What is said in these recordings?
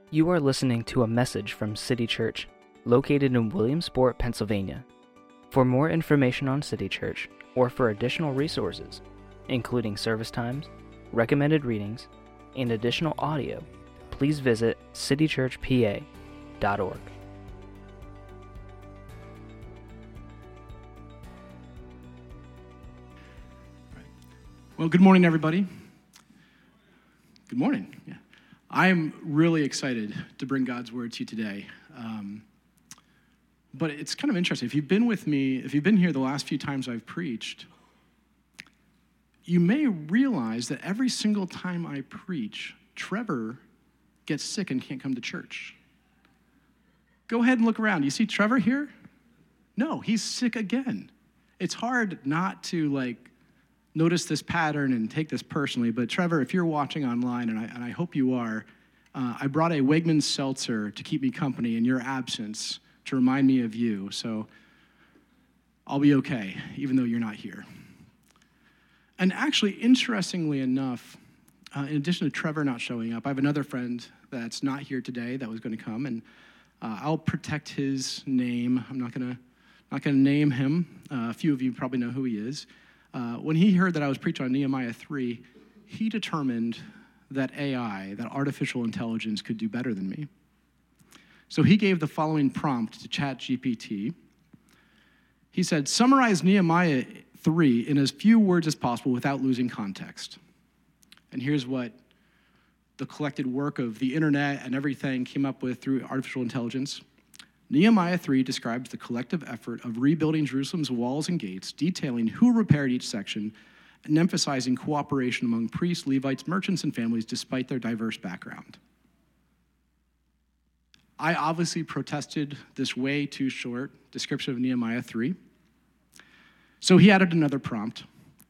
You are listening to a message from City Church, located in Williamsport, Pennsylvania. For more information on City Church, or for additional resources, including service times, recommended readings, and additional audio, please visit citychurchpa.org. Well, good morning, everybody. Good morning. Yeah. I'm really excited to bring God's word to you today. But it's kind of interesting. If you've been with me, if you've been here the last few times I've preached, you may realize that every single time I preach, Trevor gets sick and can't come to church. Go ahead and look around. You see Trevor here? No, he's sick again. It's hard not to notice this pattern and take this personally, but Trevor, if you're watching online, and I hope you are, I brought a Wegmans seltzer to keep me company in your absence to remind me of you, so I'll be okay, even though you're not here. And actually, interestingly enough, in addition to Trevor not showing up, I have another friend that's not here today that was going to come, and I'll protect his name. I'm not going to name him. A few of you probably know who he is. When he heard that I was preaching on Nehemiah 3, he determined that AI, that artificial intelligence, could do better than me. So he gave the following prompt to ChatGPT. He said, summarize Nehemiah 3 in as few words as possible without losing context. And here's what the collected work of the internet and everything came up with through artificial intelligence. Nehemiah 3 describes the collective effort of rebuilding Jerusalem's walls and gates, detailing who repaired each section, and emphasizing cooperation among priests, Levites, merchants, and families despite their diverse background. I obviously protested this way too short description of Nehemiah 3. So he added another prompt.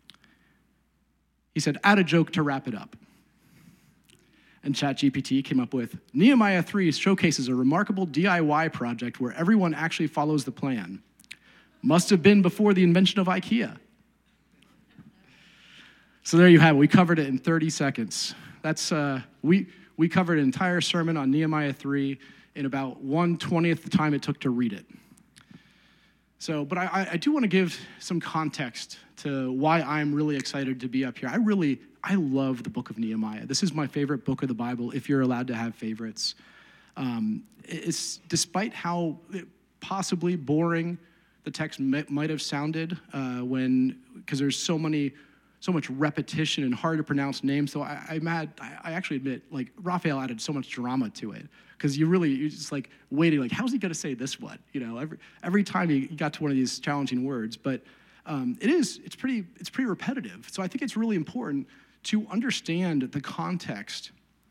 He said, add a joke to wrap it up. And ChatGPT came up with, Nehemiah 3 showcases a remarkable DIY project where everyone actually follows the plan. Must have been before the invention of IKEA. So there you have it. We covered it in 30 seconds. That's we covered an entire sermon on Nehemiah 3 in about 1/20th the time it took to read it. So, but I do want to give some context to why I'm really excited to be up here. I love the book of Nehemiah. This is my favorite book of the Bible, if you're allowed to have favorites. It's despite how possibly boring the text might have sounded because there's so much repetition and hard to pronounce names. So I actually admit, Raphael added so much drama to it because you're just waiting, how's he going to say this one? Every time he got to one of these challenging words, but it's pretty repetitive. So I think it's really important to understand the context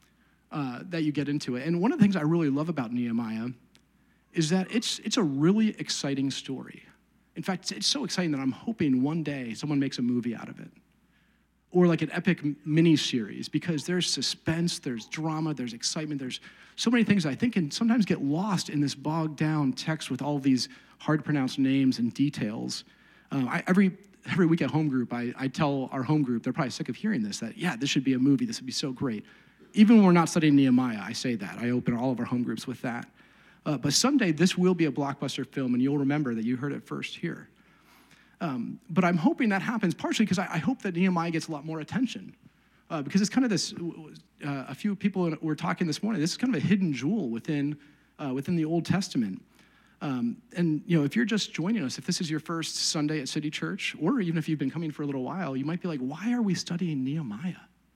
that you get into it. And one of the things I really love about Nehemiah is that it's a really exciting story. In fact, it's so exciting that I'm hoping one day someone makes a movie out of it. Or an epic mini-series, because there's suspense, there's drama, there's excitement, there's so many things I think can sometimes get lost in this bogged down text with all these hard-to-pronounce names and details. Every week at home group, I tell our home group, they're probably sick of hearing this, that, yeah, this should be a movie, this would be so great. Even when we're not studying Nehemiah, I say that. I open all of our home groups with that. But someday, this will be a blockbuster film, and you'll remember that you heard it first here. But I'm hoping that happens partially because I hope that Nehemiah gets a lot more attention. Because it's kind of this, a few people were talking this morning, this is kind of a hidden jewel within the Old Testament. And if you're just joining us, if this is your first Sunday at City Church, or even if you've been coming for a little while, you might be like, why are we studying Nehemiah?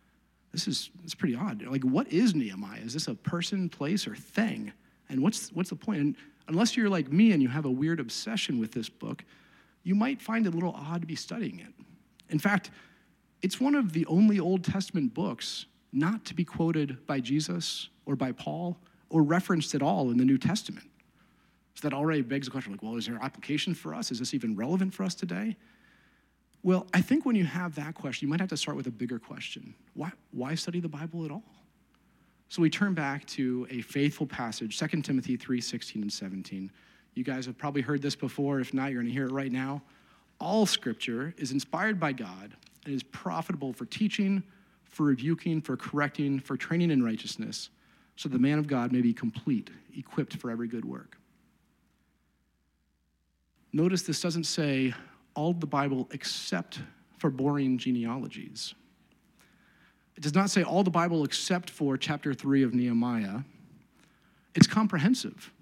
It's pretty odd. What is Nehemiah? Is this a person, place, or thing? And what's the point? And unless you're like me and you have a weird obsession with this book, you might find it a little odd to be studying it. In fact, it's one of the only Old Testament books not to be quoted by Jesus or by Paul or referenced at all in the New Testament. So that already begs the question, is there application for us? Is this even relevant for us today? Well, I think when you have that question, you might have to start with a bigger question. Why study the Bible at all? So we turn back to a faithful passage, 2 Timothy 3:16 and 17. You guys have probably heard this before. If not, you're going to hear it right now. All Scripture is inspired by God and is profitable for teaching, for rebuking, for correcting, for training in righteousness, so the man of God may be complete, equipped for every good work. Notice this doesn't say all of the Bible except for boring genealogies. It does not say all the Bible except for chapter 3 of Nehemiah. It's comprehensive.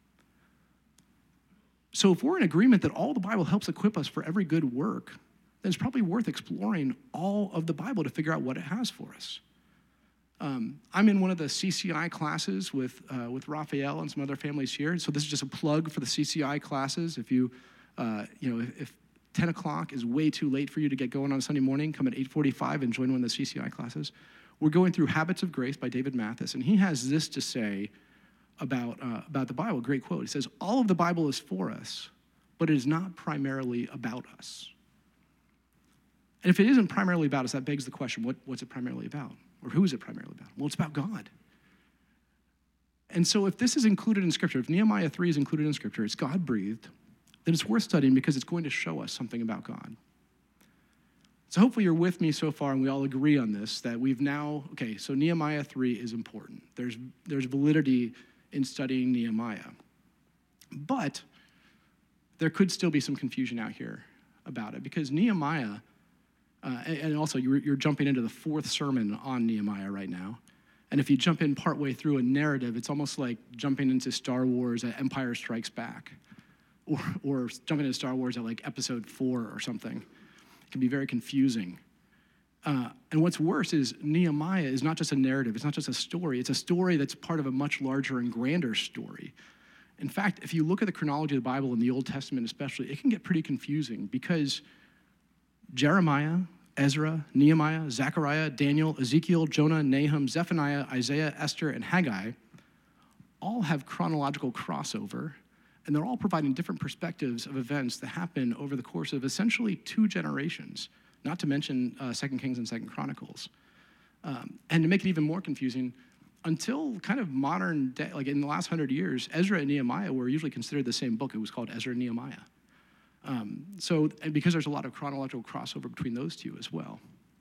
So if we're in agreement that all the Bible helps equip us for every good work, then it's probably worth exploring all of the Bible to figure out what it has for us. I'm in one of the CCI classes with Raphael and some other families here. So this is just a plug for the CCI classes. If if 10 o'clock is way too late for you to get going on a Sunday morning, come at 8:45 and join one of the CCI classes. We're going through Habits of Grace by David Mathis, and he has this to say about the Bible. Great quote. He says, all of the Bible is for us, but it is not primarily about us. And if it isn't primarily about us, that begs the question, what's it primarily about? Or who is it primarily about? Well, it's about God. And so if this is included in Scripture, if Nehemiah 3 is included in Scripture, it's God-breathed, then it's worth studying because it's going to show us something about God. So hopefully you're with me so far and we all agree on this, that we've now, so Nehemiah 3 is important. There's validity in studying Nehemiah. But there could still be some confusion out here about it because Nehemiah, and also you're jumping into the fourth sermon on Nehemiah right now. And if you jump in partway through a narrative, it's almost like jumping into Star Wars at Empire Strikes Back or jumping into Star Wars at like episode 4 or something. It can be very confusing. And what's worse is Nehemiah is not just a narrative. It's not just a story. It's a story that's part of a much larger and grander story. In fact, if you look at the chronology of the Bible in the Old Testament especially, it can get pretty confusing because Jeremiah, Ezra, Nehemiah, Zechariah, Daniel, Ezekiel, Jonah, Nahum, Zephaniah, Isaiah, Esther, and Haggai all have chronological crossover, and they're all providing different perspectives of events that happen over the course of essentially 2 generations, not to mention 2 Kings and 2 Chronicles. And to make it even more confusing, until kind of modern day, like in the last 100 years, Ezra and Nehemiah were usually considered the same book. It was called Ezra and Nehemiah. And because there's a lot of chronological crossover between those two as well.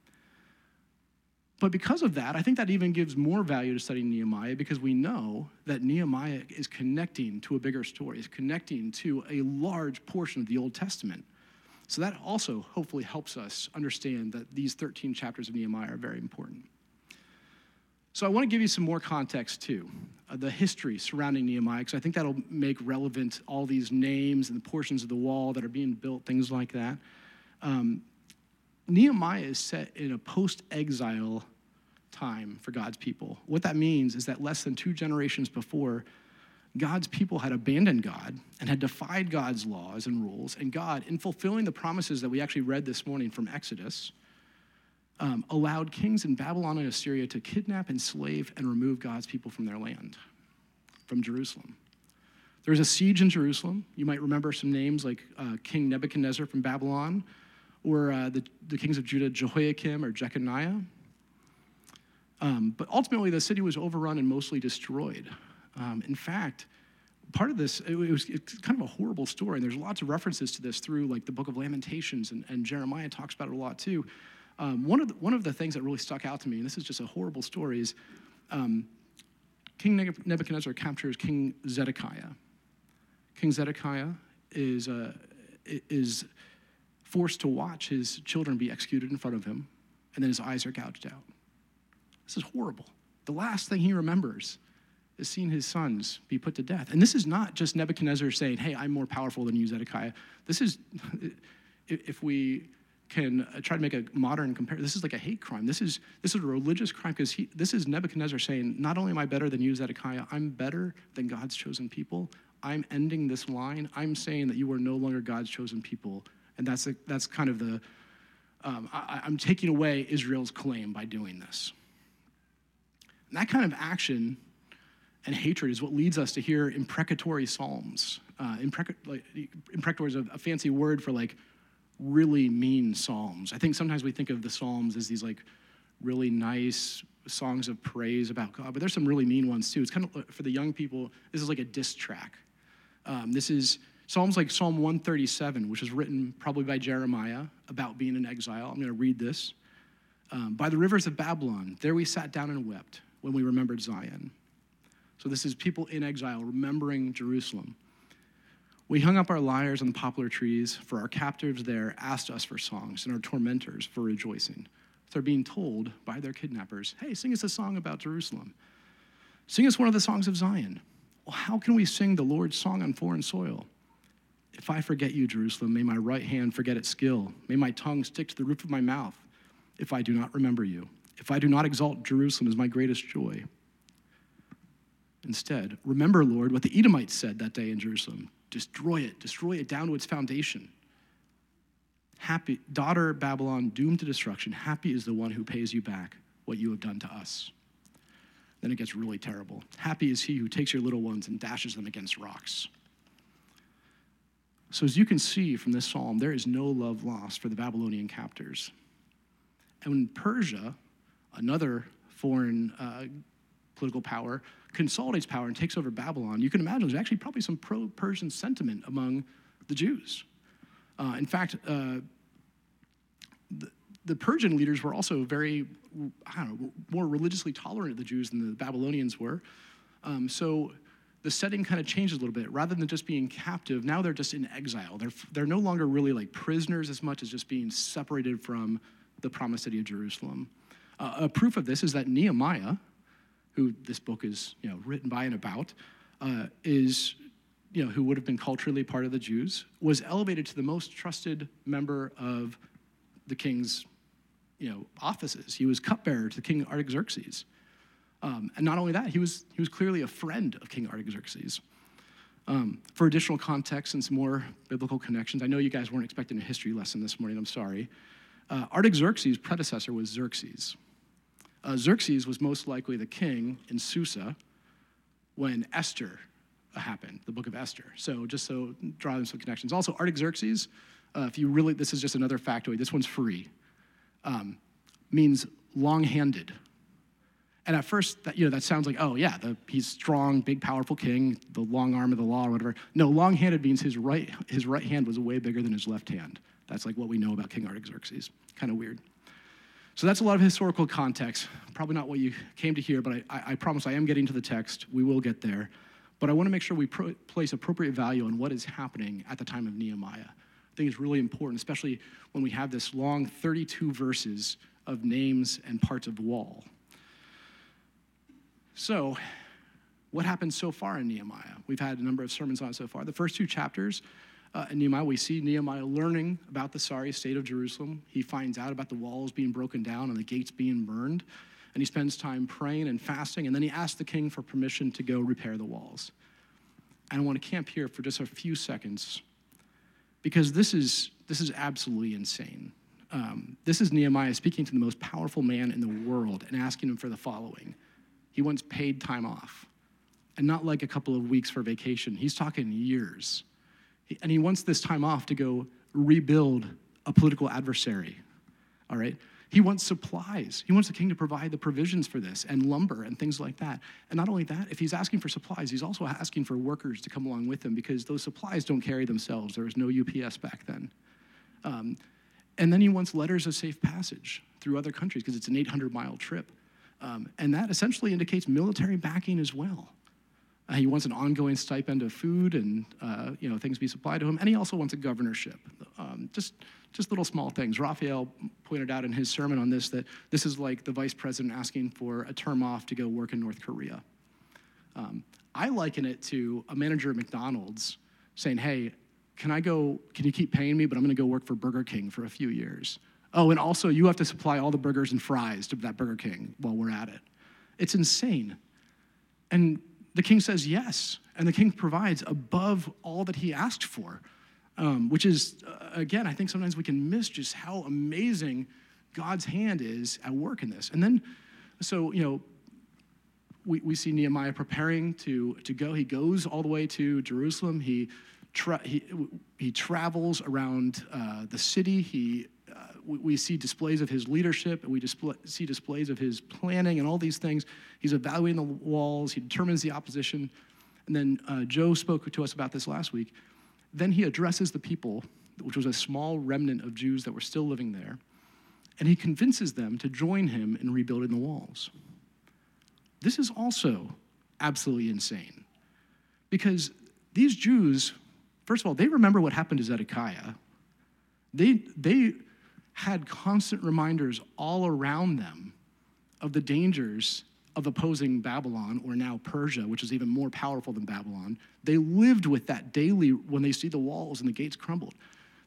But because of that, I think that even gives more value to studying Nehemiah because we know that Nehemiah is connecting to a bigger story, is connecting to a large portion of the Old Testament. So that also hopefully helps us understand that these 13 chapters of Nehemiah are very important. So I want to give you some more context too, the history surrounding Nehemiah, because I think that'll make relevant all these names and the portions of the wall that are being built, things like that. Nehemiah is set in a post-exile time for God's people. What that means is that less than 2 generations before, God's people had abandoned God and had defied God's laws and rules, and God, in fulfilling the promises that we actually read this morning from Exodus, allowed kings in Babylon and Assyria to kidnap, enslave, and remove God's people from their land, from Jerusalem. There was a siege in Jerusalem. You might remember some names like King Nebuchadnezzar from Babylon, or the kings of Judah, Jehoiakim or Jeconiah. But ultimately, the city was overrun and mostly destroyed. In fact, part of this, it's kind of a horrible story, and there's lots of references to this through like the book of Lamentations, and Jeremiah talks about it a lot too. One of the things that really stuck out to me, and this is just a horrible story, is King Nebuchadnezzar captures King Zedekiah. King Zedekiah is forced to watch his children be executed in front of him, and then his eyes are gouged out. This is horrible. The last thing he remembers is seeing his sons be put to death. And this is not just Nebuchadnezzar saying, hey, I'm more powerful than you, Zedekiah. This is, if we can try to make a modern comparison, this is like a hate crime. This is a religious crime because this is Nebuchadnezzar saying, not only am I better than you, Zedekiah, I'm better than God's chosen people. I'm ending this line. I'm saying that you are no longer God's chosen people. And that's kind of the, I'm taking away Israel's claim by doing this. And that kind of action and hatred is what leads us to hear imprecatory psalms. Imprecatory is a fancy word for like really mean psalms. I think sometimes we think of the psalms as these like really nice songs of praise about God, but there's some really mean ones too. It's kind of, for the young people, this is like a diss track. This is Psalms like Psalm 137, which was written probably by Jeremiah about being in exile. I'm going to read this. By the rivers of Babylon, there we sat down and wept when we remembered Zion. So this is people in exile remembering Jerusalem. We hung up our lyres on the poplar trees, for our captives there asked us for songs, and our tormentors for rejoicing. They're being told by their kidnappers, hey, sing us a song about Jerusalem. Sing us one of the songs of Zion. Well, how can we sing the Lord's song on foreign soil? If I forget you, Jerusalem, may my right hand forget its skill. May my tongue stick to the roof of my mouth if I do not remember you. If I do not exalt Jerusalem as my greatest joy. Instead, remember, Lord, what the Edomites said that day in Jerusalem. Destroy it down to its foundation. Happy, daughter Babylon, doomed to destruction, happy is the one who pays you back what you have done to us. Then it gets really terrible. Happy is he who takes your little ones and dashes them against rocks. So as you can see from this psalm, there is no love lost for the Babylonian captors. And when Persia, another foreign political power, consolidates power and takes over Babylon, you can imagine there's actually probably some pro-Persian sentiment among the Jews. In fact, the Persian leaders were also very, more religiously tolerant of the Jews than the Babylonians were. So the setting kind of changes a little bit. Rather than just being captive, now they're just in exile. They're no longer really like prisoners as much as just being separated from the promised city of Jerusalem. A proof of this is that Nehemiah, who this book is written by and about, who would have been culturally part of the Jews, was elevated to the most trusted member of the king's offices. He was cupbearer to King Artaxerxes. And not only that, he was clearly a friend of King Artaxerxes. For additional context and some more biblical connections, I know you guys weren't expecting a history lesson this morning, I'm sorry. Artaxerxes' predecessor was Xerxes. Xerxes was most likely the king in Susa when Esther happened, the book of Esther. So just so drawing some connections. Also, Artaxerxes, this is just another factoid, this one's free, means long-handed. And at first, that sounds like, he's strong, big, powerful king, the long arm of the law or whatever. No, long-handed means his right hand was way bigger than his left hand. That's like what we know about King Artaxerxes. Kind of weird. So that's a lot of historical context. Probably not what you came to hear, but I promise I am getting to the text. We will get there. But I want to make sure we place appropriate value on what is happening at the time of Nehemiah. I think it's really important, especially when we have this long 32 verses of names and parts of the wall. So, what happened so far in Nehemiah? We've had a number of sermons on it so far. The first two chapters in Nehemiah, we see Nehemiah learning about the sorry state of Jerusalem. He finds out about the walls being broken down and the gates being burned. And he spends time praying and fasting, and then he asks the king for permission to go repair the walls. And I want to camp here for just a few seconds, because this is absolutely insane. This is Nehemiah speaking to the most powerful man in the world and asking him for the following. He wants paid time off, and not like a couple of weeks for vacation. He's talking years. And he wants this time off to go rebuild a political adversary, all right? He wants supplies. He wants the king to provide the provisions for this and lumber and things like that. And not only that, if he's asking for supplies, he's also asking for workers to come along with him because those supplies don't carry themselves. There was no UPS back then. And then he wants letters of safe passage through other countries because it's an 800-mile trip. And that essentially indicates military backing as well. He wants an ongoing stipend of food and things be supplied to him. And he also wants a governorship. Just little small things. Raphael pointed out in his sermon on this that this is like the vice president asking for a term off to go work in North Korea. I liken it to a manager at McDonald's saying, hey, can you keep paying me, but I'm going to go work for Burger King for a few years. Oh, and also you have to supply all the burgers and fries to that Burger King while we're at it. It's insane. And the king says yes, and the king provides above all that he asked for, which is, again, I think sometimes we can miss just how amazing God's hand is at work in this. And then, we see Nehemiah preparing to go. He goes all the way to Jerusalem. He travels around the city. We see displays of his leadership, and we see displays of his planning and all these things. He's evaluating the walls. He determines the opposition. And then Joe spoke to us about this last week. Then he addresses the people, which was a small remnant of Jews that were still living there, and he convinces them to join him in rebuilding the walls. This is also absolutely insane. Because these Jews, first of all, they remember what happened to Zedekiah. They had constant reminders all around them of the dangers of opposing Babylon, or now Persia, which is even more powerful than Babylon. They lived with that daily when they see the walls and the gates crumbled.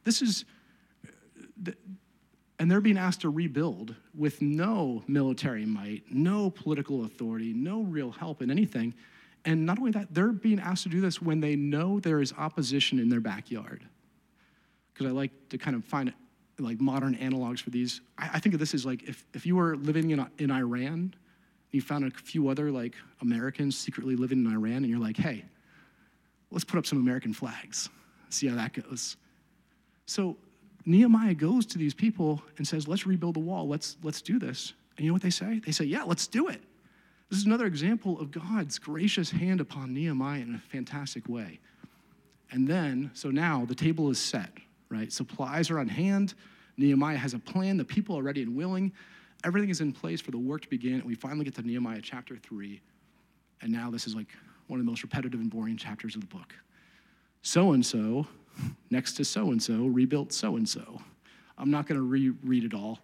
And they're being asked to rebuild with no military might, no political authority, no real help in anything. And not only that, they're being asked to do this when they know there is opposition in their backyard. Because I like to kind of find like modern analogs for these. I think of this as like if you were living in Iran, you found a few other like Americans secretly living in Iran, and you're like, hey, let's put up some American flags, see how that goes. So Nehemiah goes to these people and says, let's rebuild the wall, let's do this. And you know what they say? They say, yeah, let's do it. This is another example of God's gracious hand upon Nehemiah in a fantastic way. And then, so now the table is set, right? Supplies are on hand. Nehemiah has a plan. The people are ready and willing. Everything is in place for the work to begin. And we finally get to Nehemiah chapter 3. And now this is like one of the most repetitive and boring chapters of the book. So-and-so, next to so-and-so, rebuilt so-and-so. I'm not going to reread it all.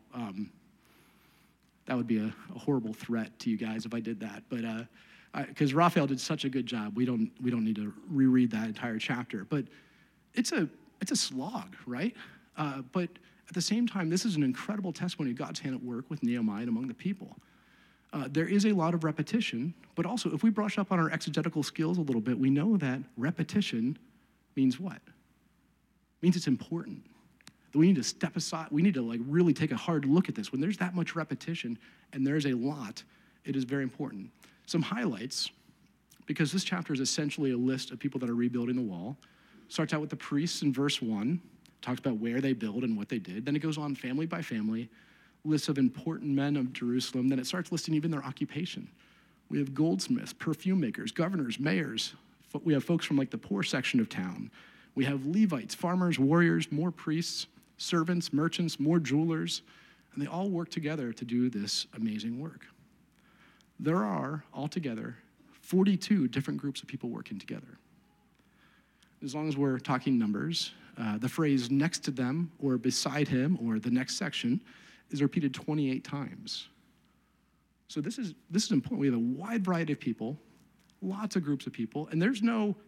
That would be a horrible threat to you guys if I did that. But because Raphael did such a good job, we don't need to reread that entire chapter. But it's a slog, right? But at the same time, this is an incredible testimony of God's hand at work with Nehemiah and among the people. There is a lot of repetition, but also if we brush up on our exegetical skills a little bit, we know that repetition means what? It means it's important. That we need to step aside. We need to like really take a hard look at this. When there's that much repetition and there's a lot, it is very important. Some highlights, because this chapter is essentially a list of people that are rebuilding the wall. Starts out with the priests in verse 1, talks about where they build and what they did. Then it goes on family by family, lists of important men of Jerusalem. Then it starts listing even their occupation. We have goldsmiths, perfume makers, governors, mayors. We have folks from like the poor section of town. We have Levites, farmers, warriors, more priests, servants, merchants, more jewelers, and they all work together to do this amazing work. There are altogether 42 different groups of people working together. As long as we're talking numbers, the phrase next to them or beside him or the next section is repeated 28 times. So this is important. We have a wide variety of people, lots of groups of people, and the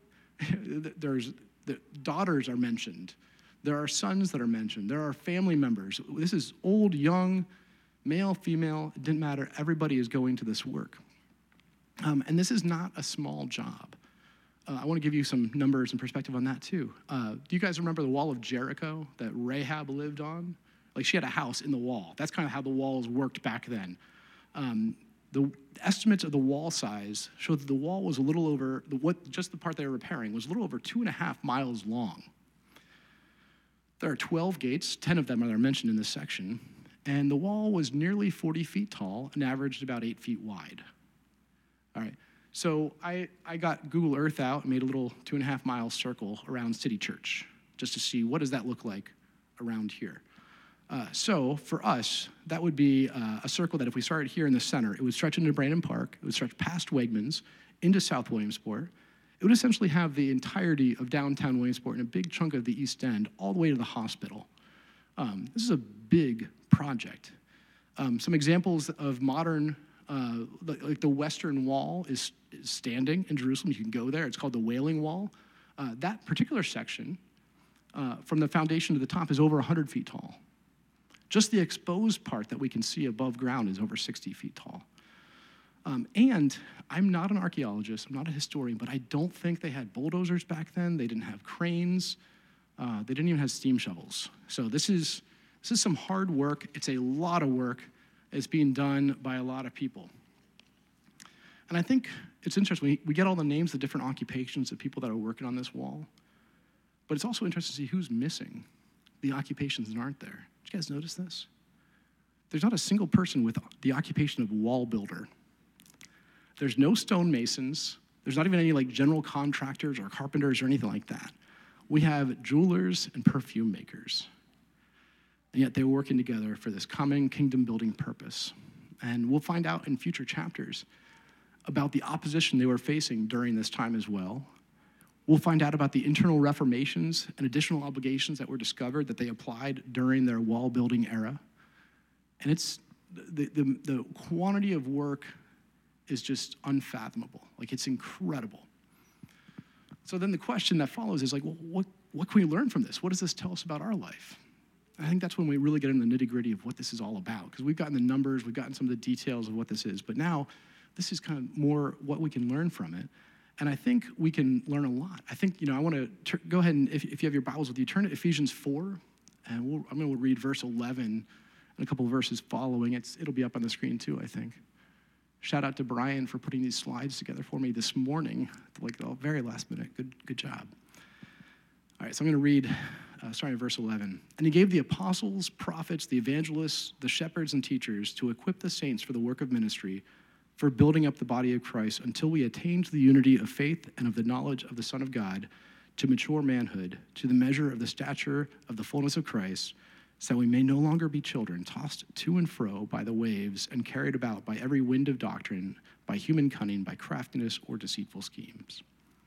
daughters are mentioned. There are sons that are mentioned. There are family members. This is old, young, male, female. It didn't matter. Everybody is going to this work. And this is not a small job. I want to give you some numbers and perspective on that too. Do you guys remember the wall of Jericho that Rahab lived on? Like she had a house in the wall. That's kind of how the walls worked back then. The estimates of the wall size show that the wall was a little over, just the part they were repairing was a little over 2.5 miles long. There are 12 gates, 10 of them are mentioned in this section, and the wall was nearly 40 feet tall and averaged about 8 feet wide. All right, so I got Google Earth out and made a little 2.5 mile circle around City Church just to see what does that look like around here. So for us, that would be a circle that if we started here in the center, it would stretch into Brandon Park, it would stretch past Wegmans, into South Williamsport. It would essentially have the entirety of downtown Williamsport and a big chunk of the East End all the way to the hospital. This is a big project. Some examples of modern, like the Western Wall is standing in Jerusalem. You can go there. It's called the Wailing Wall. That particular section, from the foundation to the top, is over 100 feet tall. Just the exposed part that we can see above ground is over 60 feet tall. And I'm not an archaeologist, I'm not a historian, but I don't think they had bulldozers back then. They didn't have cranes. They didn't even have steam shovels. So this is some hard work. It's a lot of work. It's being done by a lot of people. And I think it's interesting. We get all the names of different occupations of people that are working on this wall. But it's also interesting to see who's missing the occupations that aren't there. Did you guys notice this? There's not a single person with the occupation of wall builder. There's no stonemasons. There's not even any like general contractors or carpenters or anything like that. We have jewelers and perfume makers. And yet they're working together for this common kingdom building purpose. And we'll find out in future chapters. about the opposition they were facing during this time as well. We'll find out about the internal reformations and additional obligations that were discovered that they applied during their wall building era. And it's the quantity of work is just unfathomable. Like, it's incredible. So then the question that follows is like, well, what can we learn from this? What does this tell us about our life? I think that's when we really get into the nitty-gritty of what this is all about, because we've gotten the numbers, we've gotten some of the details of what this is, but now this is kind of more what we can learn from it. And I think we can learn a lot. I think, I want to go ahead and, if you have your Bibles with you, turn to Ephesians 4, and I'm going to read verse 11 and a couple of verses following. It'll be up on the screen too, I think. Shout out to Brian for putting these slides together for me this morning, like the very last minute. Good job. All right, so I'm going to read, starting at verse 11. And he gave the apostles, prophets, the evangelists, the shepherds, and teachers to equip the saints for the work of ministry, for building up the body of Christ until we attain to the unity of faith and of the knowledge of the Son of God, to mature manhood, to the measure of the stature of the fullness of Christ, so that we may no longer be children, tossed to and fro by the waves and carried about by every wind of doctrine, by human cunning, by craftiness or deceitful schemes.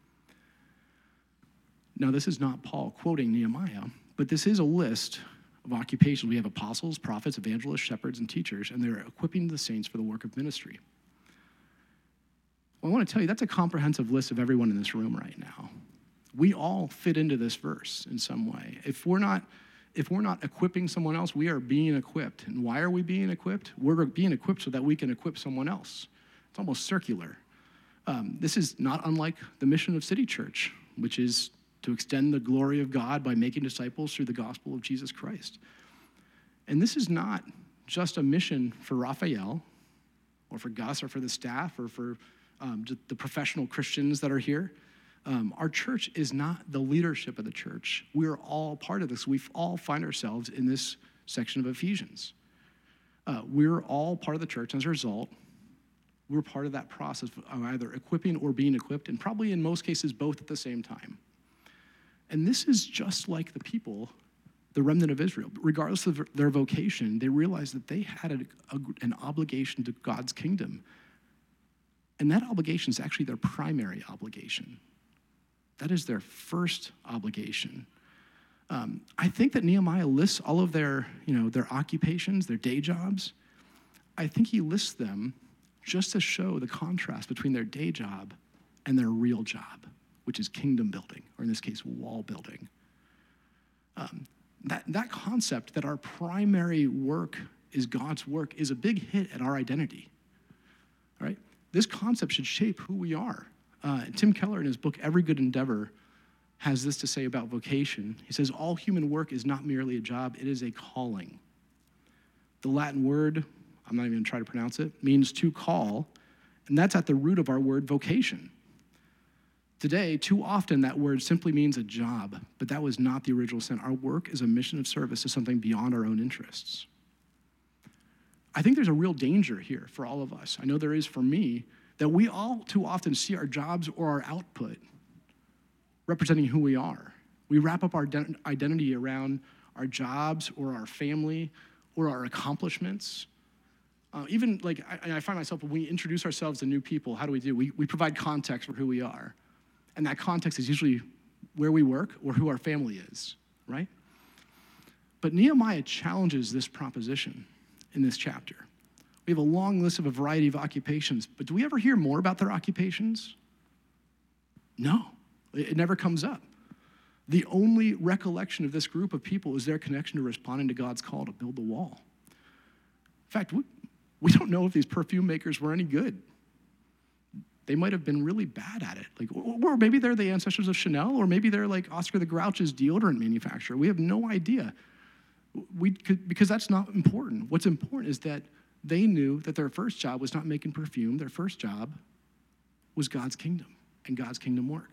Now, this is not Paul quoting Nehemiah, but this is a list of occupations. We have apostles, prophets, evangelists, shepherds, and teachers, and they're equipping the saints for the work of ministry. Well, I want to tell you, that's a comprehensive list of everyone in this room right now. We all fit into this verse in some way. If we're not equipping someone else, we are being equipped. And why are we being equipped? We're being equipped so that we can equip someone else. It's almost circular. This is not unlike the mission of City Church, which is to extend the glory of God by making disciples through the gospel of Jesus Christ. And this is not just a mission for Raphael or for Gus or for the staff or for the professional Christians that are here. Our church is not the leadership of the church. We're all part of this. We all find ourselves in this section of Ephesians. We're all part of the church, and as a result, we're part of that process of either equipping or being equipped, and probably in most cases both at the same time. And this is just like the people, the remnant of Israel. Regardless of their vocation, they realized that they had an obligation to God's kingdom. And that obligation is actually their primary obligation. That is their first obligation. I think that Nehemiah lists all of their occupations, their day jobs. I think he lists them just to show the contrast between their day job and their real job, which is kingdom building, or in this case, wall building. That concept that our primary work is God's work is a big hit at our identity, all right? This concept should shape who we are. Tim Keller, in his book, Every Good Endeavor, has this to say about vocation. He says, all human work is not merely a job, it is a calling. The Latin word, I'm not even going to try to pronounce it, means to call, and that's at the root of our word vocation. Today, too often, that word simply means a job, but that was not the original sense. Our work is a mission of service to something beyond our own interests. I think there's a real danger here for all of us. I know there is for me, that we all too often see our jobs or our output representing who we are. We wrap up our identity around our jobs or our family or our accomplishments. Even like I find myself, when we introduce ourselves to new people, how do? We provide context for who we are. And that context is usually where we work or who our family is, right? But Nehemiah challenges this proposition in this chapter. We have a long list of a variety of occupations, but do we ever hear more about their occupations? No, it never comes up. The only recollection of this group of people is their connection to responding to God's call to build the wall. In fact, we don't know if these perfume makers were any good. They might have been really bad at it. Or maybe they're the ancestors of Chanel, or maybe they're like Oscar the Grouch's deodorant manufacturer. We have no idea. Because that's not important. What's important is that they knew that their first job was not making perfume. Their first job was God's kingdom and God's kingdom work.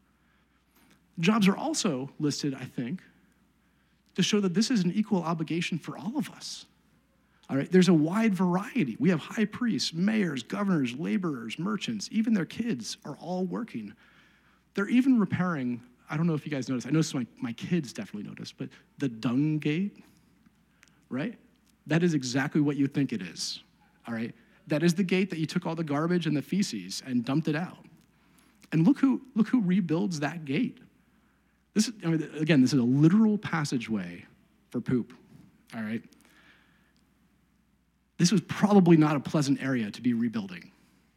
Jobs are also listed, I think, to show that this is an equal obligation for all of us. All right, there's a wide variety. We have high priests, mayors, governors, laborers, merchants, even their kids are all working. They're even repairing, I don't know if you guys noticed, I noticed my kids definitely noticed, but the dung gate, right? That is exactly what you think it is, all right? That is the gate that you took all the garbage and the feces and dumped it out. And look who rebuilds that gate. This is a literal passageway for poop, all right? This was probably not a pleasant area to be rebuilding.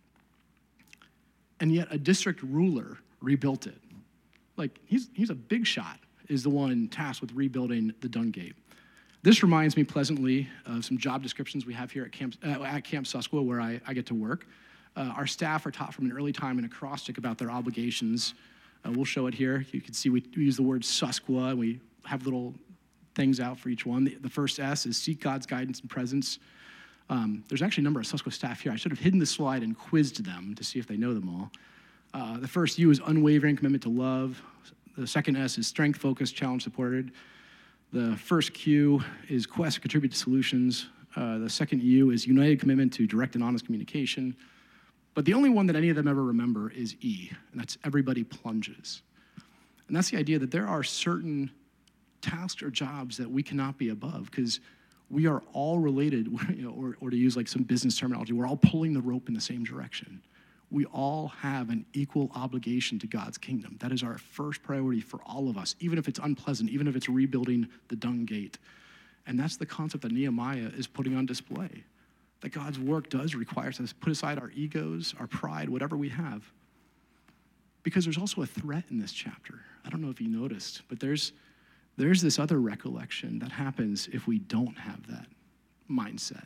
And yet a district ruler rebuilt it. Like, he's a big shot, is the one tasked with rebuilding the dung gate. This reminds me pleasantly of some job descriptions we have here at Camp Susquehanna, where I get to work. Our staff are taught from an early time an acrostic about their obligations. We'll show it here. You can see we use the word Susquehanna, and we have little things out for each one. The first S is seek God's guidance and presence. There's actually a number of Susquehanna staff here. I should have hidden the slide and quizzed them to see if they know them all. The first U is unwavering commitment to love. The second S is strength, focus, challenge, supported. The first Q is quest, contribute to solutions. The second U is united commitment to direct and honest communication. But the only one that any of them ever remember is E, and that's everybody plunges. And that's the idea that there are certain tasks or jobs that we cannot be above because we are all related, or to use like some business terminology, we're all pulling the rope in the same direction. We all have an equal obligation to God's kingdom. That is our first priority for all of us, even if it's unpleasant, even if it's rebuilding the dung gate. And that's the concept that Nehemiah is putting on display, that God's work does require us to put aside our egos, our pride, whatever we have. Because there's also a threat in this chapter. I don't know if you noticed, but there's this other recollection that happens if we don't have that mindset.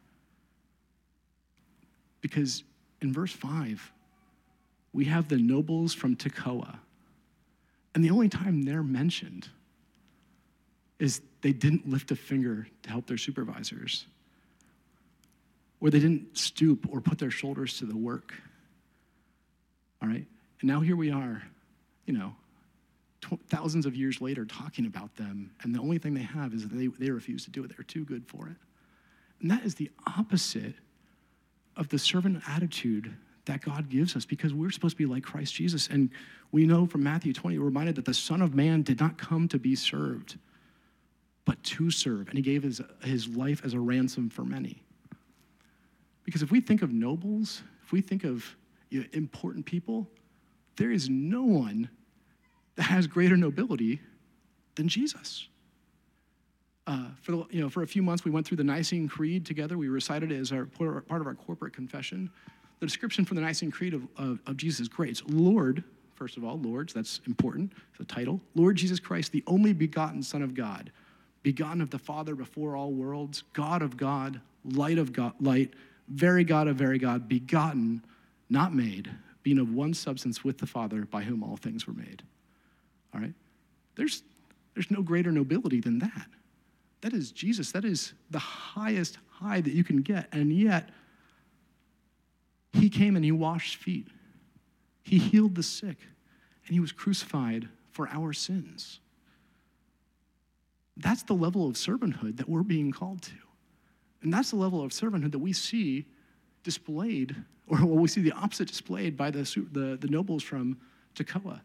Because in verse 5, we have the nobles from Tekoa. And the only time they're mentioned is they didn't lift a finger to help their supervisors, or they didn't stoop or put their shoulders to the work. All right? And now here we are, thousands of years later talking about them, and the only thing they have is that they refuse to do it. They're too good for it. And that is the opposite of the servant attitude that God gives us, because we're supposed to be like Christ Jesus. And we know from Matthew 20, we're reminded that the Son of Man did not come to be served, but to serve. And he gave his life as a ransom for many. Because if we think of nobles, if we think of important people, there is no one that has greater nobility than Jesus. For a few months, we went through the Nicene Creed together. We recited it as part of our corporate confession. The description for the Nicene Creed of Jesus is great. It's Lord, first of all, Lord, that's important, the title. Lord Jesus Christ, the only begotten Son of God, begotten of the Father before all worlds, God of God, light of God, light, very God of very God, begotten, not made, being of one substance with the Father, by whom all things were made. All right? There's no greater nobility than that. That is Jesus. That is the highest high that you can get. And yet, he came and he washed feet. He healed the sick. And he was crucified for our sins. That's the level of servanthood that we're being called to. And that's the level of servanthood that we see displayed, or we see the opposite displayed by the nobles from Tekoa.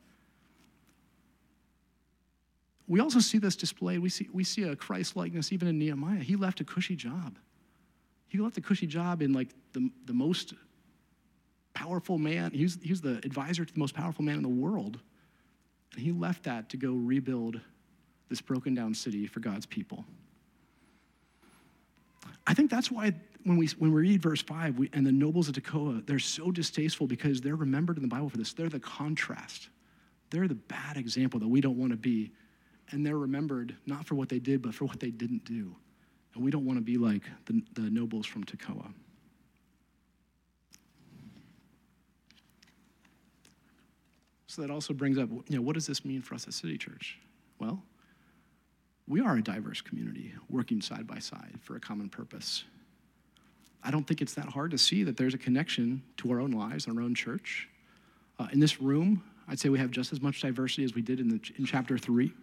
We also see this displayed. We see a Christ-likeness even in Nehemiah. He left a cushy job. He left a cushy job in like the most powerful man. He was the advisor to the most powerful man in the world. And he left that to go rebuild this broken down city for God's people. I think that's why when we read verse 5, and the nobles of Tekoa, they're so distasteful, because they're remembered in the Bible for this. They're the contrast. They're the bad example that we don't want to be. And they're remembered not for what they did, but for what they didn't do. And we don't want to be like the nobles from Tekoa. So that also brings up, what does this mean for us at City Church? Well, we are a diverse community working side by side for a common purpose. I don't think it's that hard to see that there's a connection to our own lives and our own church. In this room, I'd say we have just as much diversity as we did in chapter 3.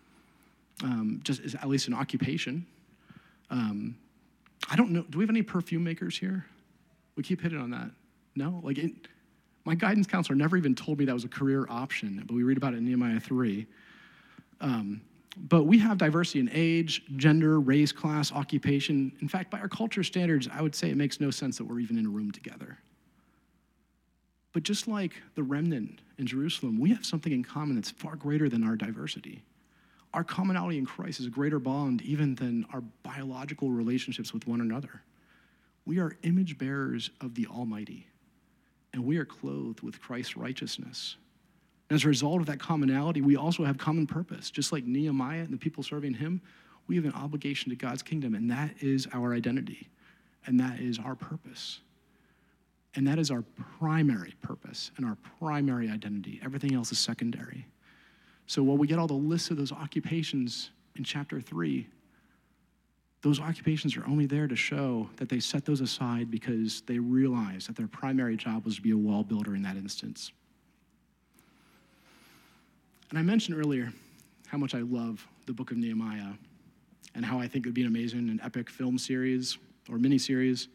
At least in occupation. I don't know. Do we have any perfume makers here? We keep hitting on that. No? My guidance counselor never even told me that was a career option, but we read about it in Nehemiah 3. But we have diversity in age, gender, race, class, occupation. In fact, by our culture standards, I would say it makes no sense that we're even in a room together. But just like the remnant in Jerusalem, we have something in common that's far greater than our diversity. Our commonality in Christ is a greater bond even than our biological relationships with one another. We are image bearers of the Almighty, and we are clothed with Christ's righteousness. And as a result of that commonality, we also have common purpose. Just like Nehemiah and the people serving him, we have an obligation to God's kingdom, and that is our identity, and that is our purpose. And that is our primary purpose and our primary identity. Everything else is secondary. So while we get all the lists of those occupations in chapter 3, those occupations are only there to show that they set those aside because they realized that their primary job was to be a wall builder in that instance. And I mentioned earlier how much I love the book of Nehemiah and how I think it would be an amazing and epic film series or miniseries.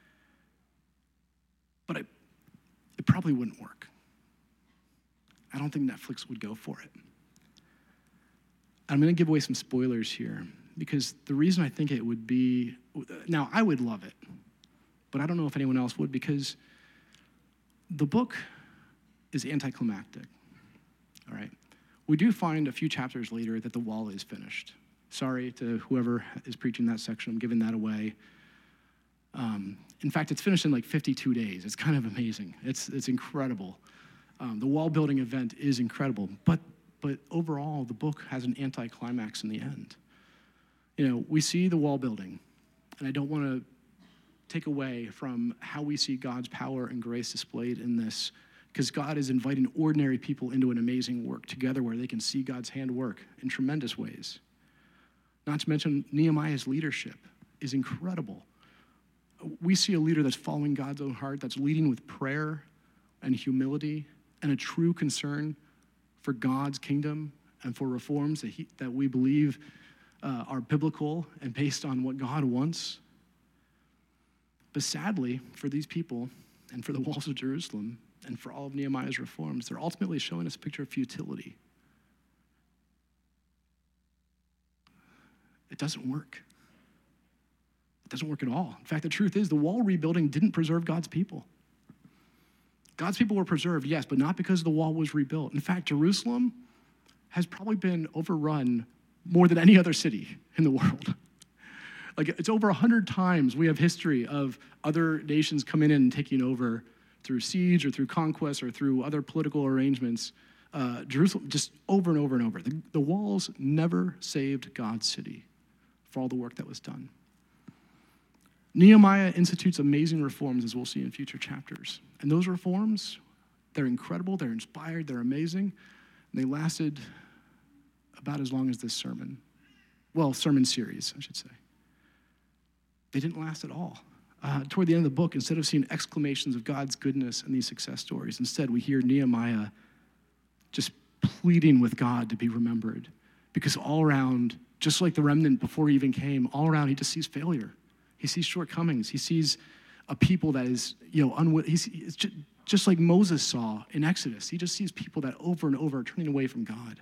But it probably wouldn't work. I don't think Netflix would go for it. I'm going to give away some spoilers here because the reason I think it would be, now I would love it, but I don't know if anyone else would because the book is anticlimactic, all right? We do find a few chapters later that the wall is finished. Sorry to whoever is preaching that section, I'm giving that away. In fact, it's finished in like 52 days. It's kind of amazing. It's incredible. The wall building event is incredible, but overall, the book has an anticlimax in the end. You know, we see the wall building, and I don't want to take away from how we see God's power and grace displayed in this, because God is inviting ordinary people into an amazing work together where they can see God's hand work in tremendous ways. Not to mention, Nehemiah's leadership is incredible. We see a leader that's following God's own heart, that's leading with prayer and humility and a true concern for God's kingdom and for reforms that we believe are biblical and based on what God wants. But sadly, for these people and for the walls of Jerusalem and for all of Nehemiah's reforms, they're ultimately showing us a picture of futility. It doesn't work. It doesn't work at all. In fact, the truth is the wall rebuilding didn't preserve God's people. God's people were preserved, yes, but not because the wall was rebuilt. In fact, Jerusalem has probably been overrun more than any other city in the world. Like, it's over 100 times we have history of other nations coming in and taking over through siege or through conquest or through other political arrangements. Jerusalem, just over and over and over. The walls never saved God's city for all the work that was done. Nehemiah institutes amazing reforms, as we'll see in future chapters. And those reforms, they're incredible, they're inspired, they're amazing, and they lasted about as long as this sermon. Well, sermon series, I should say. They didn't last at all. Toward the end of the book, instead of seeing exclamations of God's goodness in these success stories, instead we hear Nehemiah just pleading with God to be remembered. Because all around, just like the remnant before he even came, all around he just sees failure. He sees shortcomings. He sees a people that is, it's just like Moses saw in Exodus. He just sees people that over and over are turning away from God.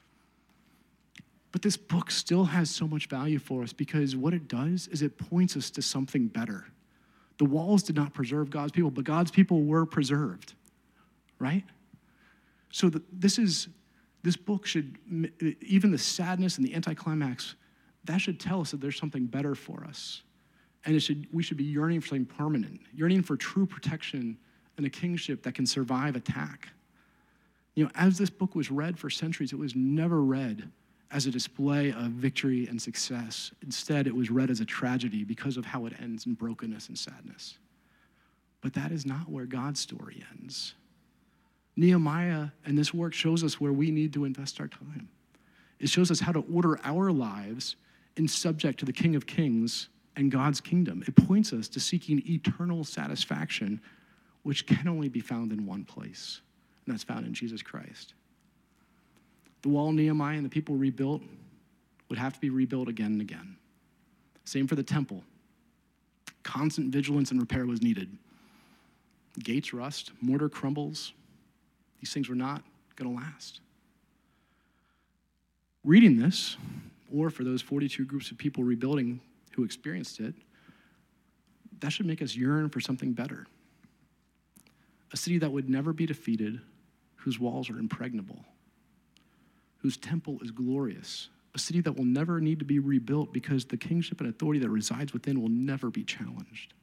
But this book still has so much value for us because what it does is it points us to something better. The walls did not preserve God's people, but God's people were preserved, right? So this book should, even the sadness and the anticlimax, that should tell us that there's something better for us. And we should be yearning for something permanent, yearning for true protection and a kingship that can survive attack. You know, as this book was read for centuries, it was never read as a display of victory and success. Instead, it was read as a tragedy because of how it ends in brokenness and sadness. But that is not where God's story ends. Nehemiah and this work shows us where we need to invest our time. It shows us how to order our lives in subject to the King of Kings and God's kingdom. It points us to seeking eternal satisfaction, which can only be found in one place, and that's found in Jesus Christ. The wall Nehemiah and the people rebuilt would have to be rebuilt again and again. Same for the temple. Constant vigilance and repair was needed. Gates rust, mortar crumbles. These things were not going to last. Reading this, or for those 42 groups of people rebuilding who experienced it, that should make us yearn for something better. A city that would never be defeated, whose walls are impregnable, whose temple is glorious, a city that will never need to be rebuilt because the kingship and authority that resides within will never be challenged.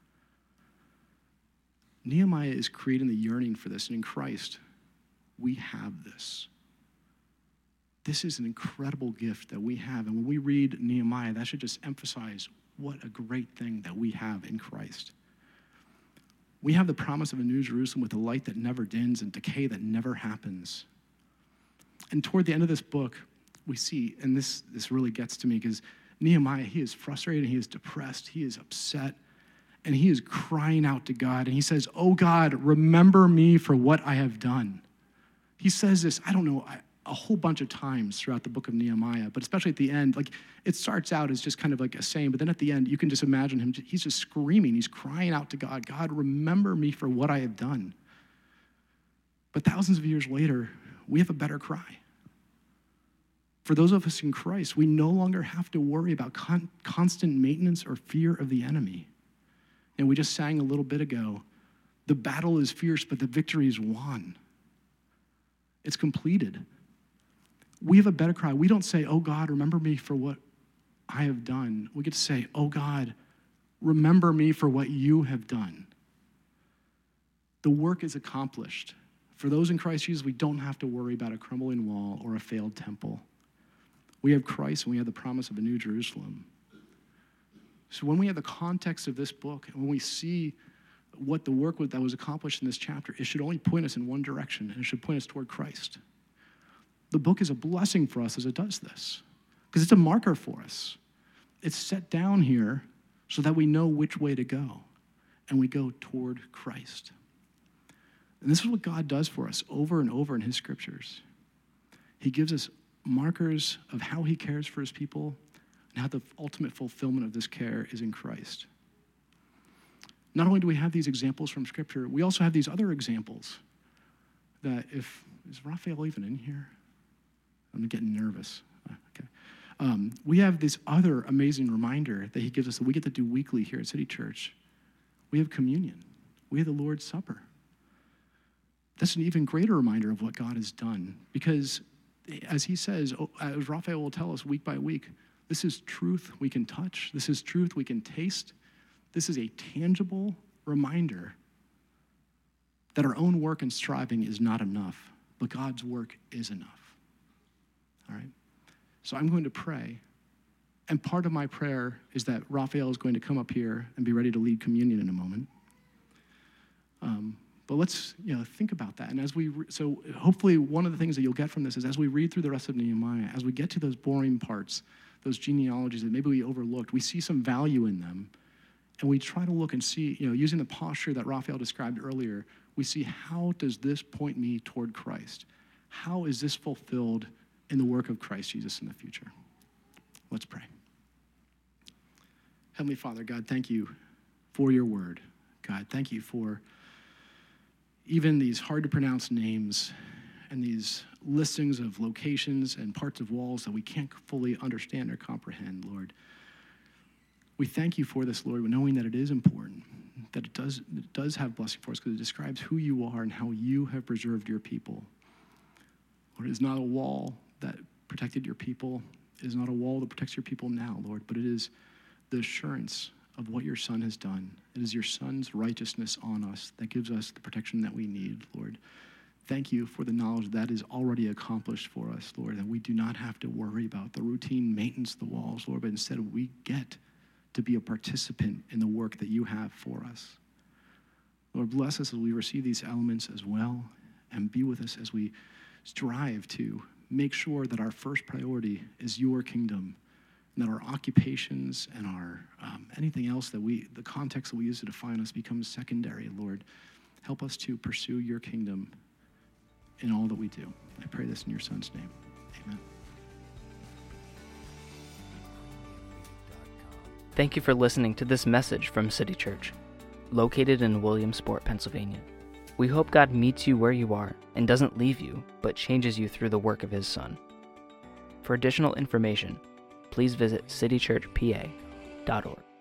Nehemiah is creating the yearning for this, and in Christ, we have this. This is an incredible gift that we have, and when we read Nehemiah, that should just emphasize what a great thing that we have in Christ. We have the promise of a new Jerusalem with a light that never dims and decay that never happens. And toward the end of this book, we see, and this really gets to me, because Nehemiah, he is frustrated, he is depressed, he is upset, and he is crying out to God, and he says, "Oh God, remember me for what I have done." He says this, a whole bunch of times throughout the book of Nehemiah, but especially at the end, like it starts out as just kind of like a saying, but then at the end, you can just imagine him, he's just screaming, he's crying out to God, "God, remember me for what I have done." But thousands of years later, we have a better cry. For those of us in Christ, we no longer have to worry about constant maintenance or fear of the enemy. And we just sang a little bit ago, the battle is fierce, but the victory is won. It's completed. We have a better cry. We don't say, "Oh God, remember me for what I have done." We get to say, "Oh God, remember me for what you have done." The work is accomplished. For those in Christ Jesus, we don't have to worry about a crumbling wall or a failed temple. We have Christ and we have the promise of a new Jerusalem. So when we have the context of this book, and when we see what the work that was accomplished in this chapter, it should only point us in one direction, and it should point us toward Christ. The book is a blessing for us as it does this, because it's a marker for us. It's set down here so that we know which way to go, and we go toward Christ. And this is what God does for us over and over in his scriptures. He gives us markers of how he cares for his people and how the ultimate fulfillment of this care is in Christ. Not only do we have these examples from Scripture, we also have these other examples that is Raphael even in here? I'm getting nervous. Okay. We have this other amazing reminder that he gives us that we get to do weekly here at City Church. We have communion. We have the Lord's Supper. That's an even greater reminder of what God has done, because as he says, as Raphael will tell us week by week, this is truth we can touch. This is truth we can taste. This is a tangible reminder that our own work and striving is not enough, but God's work is enough. All right? So I'm going to pray, and part of my prayer is that Raphael is going to come up here and be ready to lead communion in a moment. But let's think about that. And so hopefully one of the things that you'll get from this is as we read through the rest of Nehemiah, as we get to those boring parts, those genealogies that maybe we overlooked, we see some value in them. And we try to look and see, using the posture that Raphael described earlier, we see, how does this point me toward Christ? How is this fulfilled in the work of Christ Jesus in the future? Let's pray. Heavenly Father, God, thank you for your word. God, thank you for even these hard to pronounce names and these listings of locations and parts of walls that we can't fully understand or comprehend, Lord. We thank you for this, Lord, knowing that it is important, that it does have blessing for us, because it describes who you are and how you have preserved your people. Lord, it is not a wall that protected your people. It is not a wall that protects your people now, Lord, but it is the assurance of what your Son has done. It is your Son's righteousness on us that gives us the protection that we need, Lord. Thank you for the knowledge that is already accomplished for us, Lord, that we do not have to worry about the routine maintenance of the walls, Lord, but instead we get to be a participant in the work that you have for us. Lord, bless us as we receive these elements as well, and be with us as we strive to make sure that our first priority is your kingdom, and that our occupations and our anything else that the context that we use to define us becomes secondary, Lord. Help us to pursue your kingdom in all that we do. I pray this in your Son's name. Amen. Thank you for listening to this message from City Church, located in Williamsport, Pennsylvania. We hope God meets you where you are and doesn't leave you, but changes you through the work of his Son. For additional information, please visit citychurchpa.org.